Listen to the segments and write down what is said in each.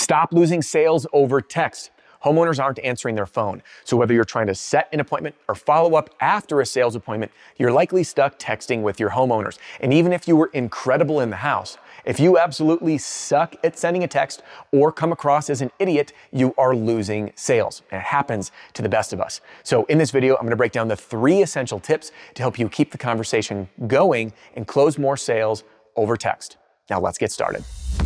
Stop losing sales over text. Homeowners aren't answering their phone. So whether you're trying to set an appointment or follow up after a sales appointment, you're likely stuck texting with your homeowners. And even if you were incredible in the house, if you absolutely suck at sending a text or come across as an idiot, you are losing sales. And it happens to the best of us. So in this video, I'm going to break down the 3 essential tips to help you keep the conversation going and close more sales over text. Now let's get started.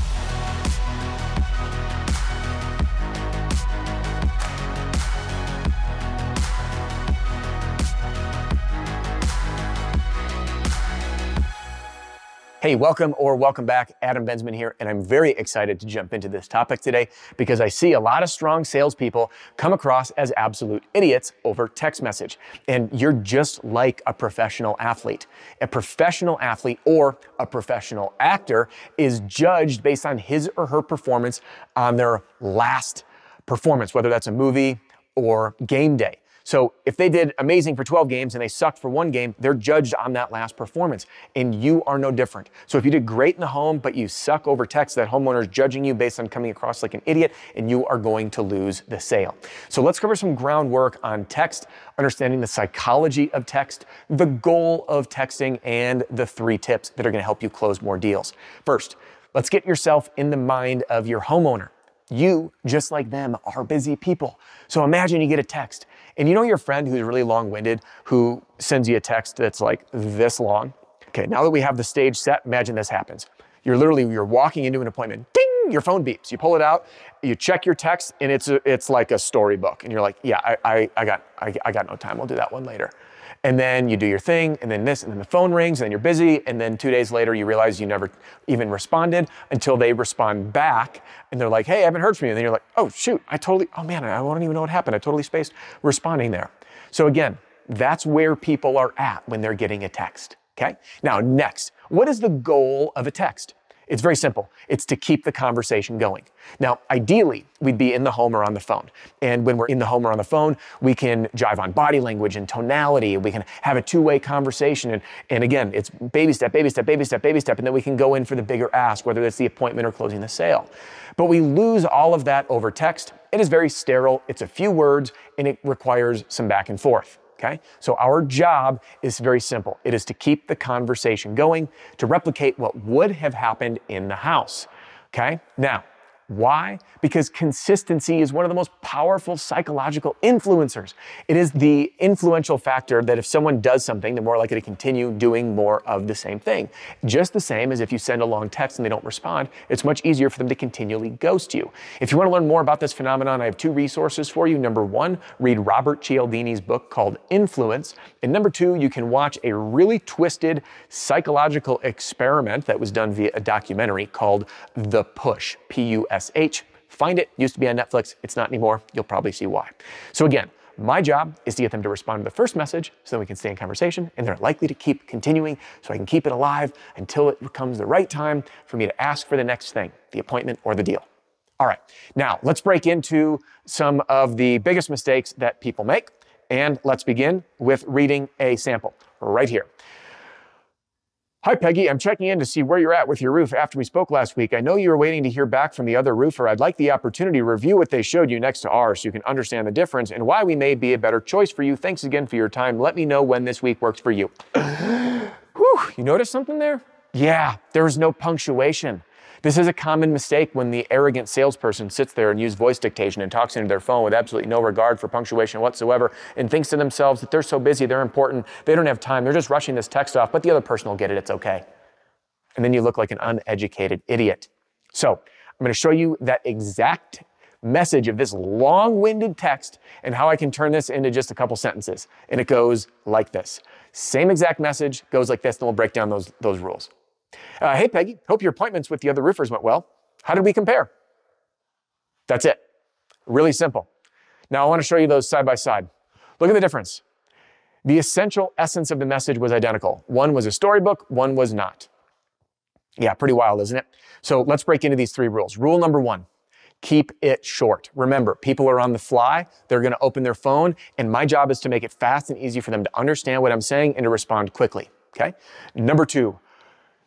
Hey, welcome back. Adam Bensman here, and I'm very excited to jump into this topic today because I see a lot of strong salespeople come across as absolute idiots over text message. And you're just like a professional athlete. A professional athlete or a professional actor is judged based on his or her performance on their last performance, whether that's a movie or game day. So if they did amazing for 12 games and they sucked for 1 game, they're judged on that last performance. And you are no different. So if you did great in the home, but you suck over text, that homeowner is judging you based on coming across like an idiot, and you are going to lose the sale. So let's cover some groundwork on text, understanding the psychology of text, the goal of texting, and the 3 tips that are going to help you close more deals. First, let's get yourself in the mind of your homeowner. You, just like them, are busy people. So imagine you get a text and you know your friend who's really long-winded who sends you a text that's like this long. Okay, now that we have the stage set, imagine this happens. You're walking into an appointment, ding, your phone beeps. You pull it out, you check your text, and it's like a storybook. And you're like, yeah, I got no time. We'll do that one later. And then you do your thing, and then this, and then the phone rings, and then you're busy, and then 2 days later, you realize you never even responded until they respond back, and they're like, hey, I haven't heard from you. And then you're like, oh, shoot, I don't even know what happened. I totally spaced responding there. So again, that's where people are at when they're getting a text, okay? Now, next, what is the goal of a text? It's very simple. It's to keep the conversation going. Now, ideally, we'd be in the home or on the phone. And when we're in the home or on the phone, we can jive on body language and tonality. We can have a 2-way conversation. And again, it's baby step, baby step, baby step, baby step. And then we can go in for the bigger ask, whether it's the appointment or closing the sale. But we lose all of that over text. It is very sterile. It's a few words, and it requires some back and forth. Okay? So our job is very simple. It is to keep the conversation going, to replicate what would have happened in the house. Okay? Now, why? Because consistency is one of the most powerful psychological influencers. It is the influential factor that if someone does something, they're more likely to continue doing more of the same thing. Just the same as if you send a long text and they don't respond, it's much easier for them to continually ghost you. If you want to learn more about this phenomenon, I have 2 resources for you. Number 1, read Robert Cialdini's book called Influence. And number 2, you can watch a really twisted psychological experiment that was done via a documentary called The Push, Push. Find it. Used to be on Netflix. It's not anymore. You'll probably see why. So again, my job is to get them to respond to the first message so that we can stay in conversation, and they're likely to keep continuing so I can keep it alive until it becomes the right time for me to ask for the next thing, the appointment or the deal. All right, now let's break into some of the biggest mistakes that people make, and let's begin with reading a sample right here. Hi, Peggy. I'm checking in to see where you're at with your roof after we spoke last week. I know you were waiting to hear back from the other roofer. I'd like the opportunity to review what they showed you next to ours so you can understand the difference and why we may be a better choice for you. Thanks again for your time. Let me know when this week works for you. Whew, you notice something there? Yeah, there was no punctuation. This is a common mistake when the arrogant salesperson sits there and uses voice dictation and talks into their phone with absolutely no regard for punctuation whatsoever and thinks to themselves that they're so busy, they're important, they don't have time, they're just rushing this text off, but the other person will get it, it's okay. And then you look like an uneducated idiot. So I'm going to show you that exact message of this long-winded text and how I can turn this into just a couple sentences. And it goes like this. Same exact message goes like this, then we'll break down those rules. Hey, Peggy, hope your appointments with the other roofers went well. How did we compare? That's it. Really simple. Now I want to show you those side by side. Look at the difference. The essential essence of the message was identical. One was a storybook, one was not. Yeah, pretty wild, isn't it? So let's break into these 3 rules. Rule number 1, keep it short. Remember, people are on the fly. They're going to open their phone, and my job is to make it fast and easy for them to understand what I'm saying and to respond quickly. Okay? Number 2,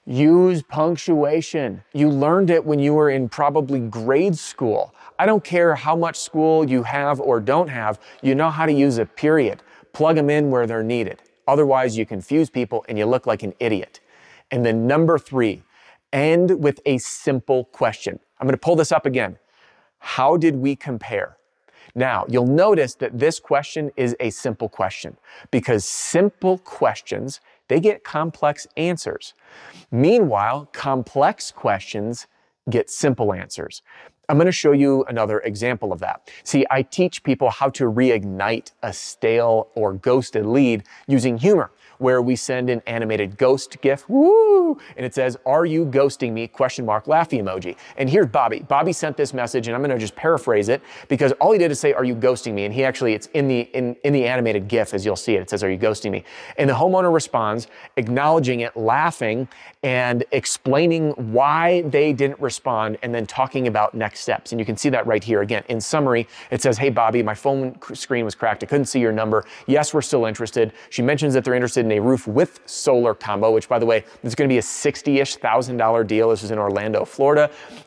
Use punctuation. You learned it when you were in probably grade school. I don't care how much school you have or don't have, you know how to use a period. Plug them in where they're needed. Otherwise, you confuse people and you look like an idiot. And then number 3, end with a simple question. I'm going to pull this up again. How did we compare? Now, you'll notice that this question is a simple question because simple questions, they get complex answers. Meanwhile, complex questions get simple answers. I'm going to show you another example of that. See, I teach people how to reignite a stale or ghosted lead using humor, where we send an animated ghost GIF, woo, and it says, "Are you ghosting me?" ? Laughy emoji. And here's Bobby. Bobby sent this message, and I'm going to just paraphrase it because all he did is say, "Are you ghosting me?" And he actually, it's in the animated GIF as you'll see it. It says, "Are you ghosting me?" And the homeowner responds, acknowledging it, laughing, and explaining why they didn't respond, and then talking about next steps. And you can see that right here. Again, in summary, it says, "Hey, Bobby, my phone screen was cracked. I couldn't see your number. Yes, we're still interested." She mentions that they're interested in a roof with solar combo, which, by the way, is going to be a $60,000 deal. This is in Orlando, Florida.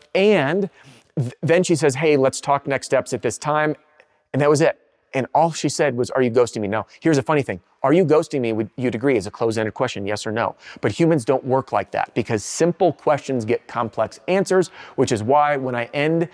And then she says, "Hey, let's talk next steps at this time." And that was it. And all she said was, "Are you ghosting me?" Now, here's a funny thing. Are you ghosting me? Would you agree is a closed-ended question, yes or no? But humans don't work like that because simple questions get complex answers, which is why when I end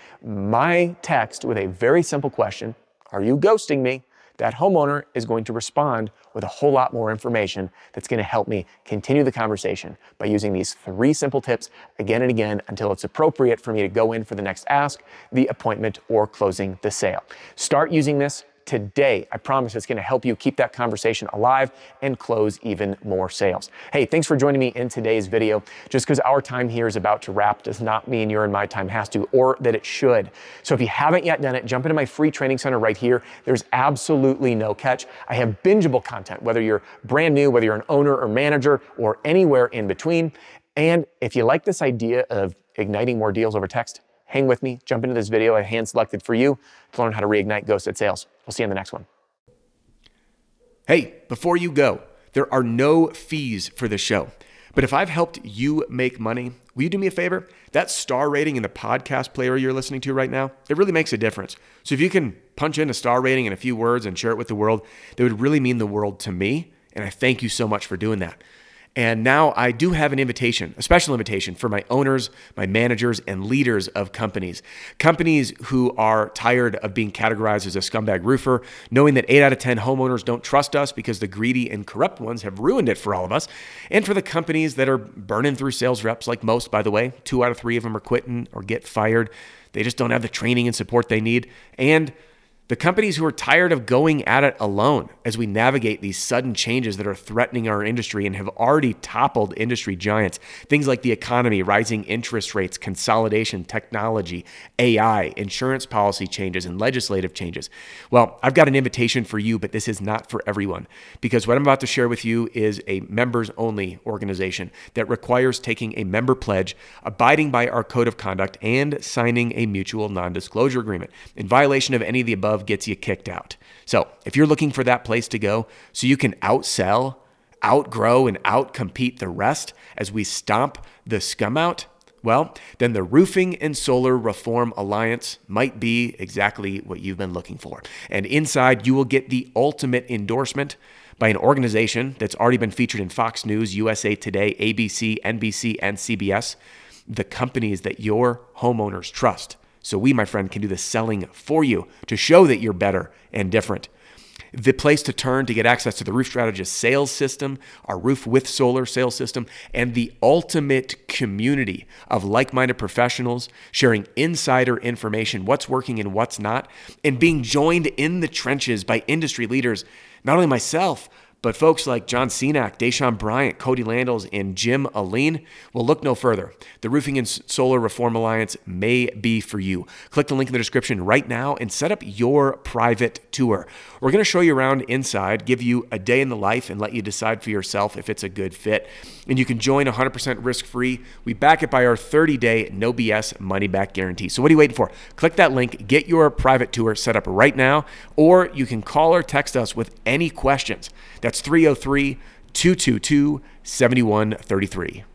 my text with a very simple question, "Are you ghosting me?" that homeowner is going to respond with a whole lot more information that's going to help me continue the conversation by using these 3 simple tips again and again until it's appropriate for me to go in for the next ask, the appointment, or closing the sale. Start using this today. I promise it's going to help you keep that conversation alive and close even more sales. Hey, thanks for joining me in today's video. Just because our time here is about to wrap does not mean your and my time has to, or that it should. So if you haven't yet done it, jump into my free training center right here. There's absolutely no catch. I have bingeable content, whether you're brand new, whether you're an owner or manager, or anywhere in between. And if you like this idea of igniting more deals over text, hang with me, jump into this video I hand-selected for you to learn how to reignite ghosted sales. We'll see you in the next one. Hey, before you go, there are no fees for the show. But if I've helped you make money, will you do me a favor? That star rating in the podcast player you're listening to right now, it really makes a difference. So if you can punch in a star rating in a few words and share it with the world, that would really mean the world to me. And I thank you so much for doing that. And now I do have an invitation, a special invitation for my owners, my managers, and leaders of companies. Companies who are tired of being categorized as a scumbag roofer, knowing that 8 out of 10 homeowners don't trust us because the greedy and corrupt ones have ruined it for all of us. And for the companies that are burning through sales reps, like most, by the way, 2 out of 3 of them are quitting or get fired. They just don't have the training and support they need. And the companies who are tired of going at it alone as we navigate these sudden changes that are threatening our industry and have already toppled industry giants. Things like the economy, rising interest rates, consolidation, technology, AI, insurance policy changes, and legislative changes. Well, I've got an invitation for you, but this is not for everyone, because what I'm about to share with you is a members-only organization that requires taking a member pledge, abiding by our code of conduct, and signing a mutual non-disclosure agreement. In violation of any of the above gets you kicked out. So if you're looking for that place to go so you can outsell, outgrow, and outcompete the rest as we stomp the scum out, well, then the Roofing and Solar Reform Alliance might be exactly what you've been looking for. And inside, you will get the ultimate endorsement by an organization that's already been featured in Fox News, USA Today, ABC, NBC, and CBS, the companies that your homeowners trust. So we, my friend, can do the selling for you to show that you're better and different. The place to turn to get access to the Roof Strategist sales system, our Roof with Solar sales system, and the ultimate community of like-minded professionals sharing insider information, what's working and what's not, and being joined in the trenches by industry leaders, not only myself, but folks like John Cenac, Deshaun Bryant, Cody Landels, and Jim Aline. Well, look no further. The Roofing and Solar Reform Alliance may be for you. Click the link in the description right now and set up your private tour. We're going to show you around inside, give you a day in the life, and let you decide for yourself if it's a good fit. And you can join 100% risk-free. We back it by our 30-day no BS money-back guarantee. So what are you waiting for? Click that link, get your private tour set up right now, or you can call or text us with any questions. That's 303-222-7133.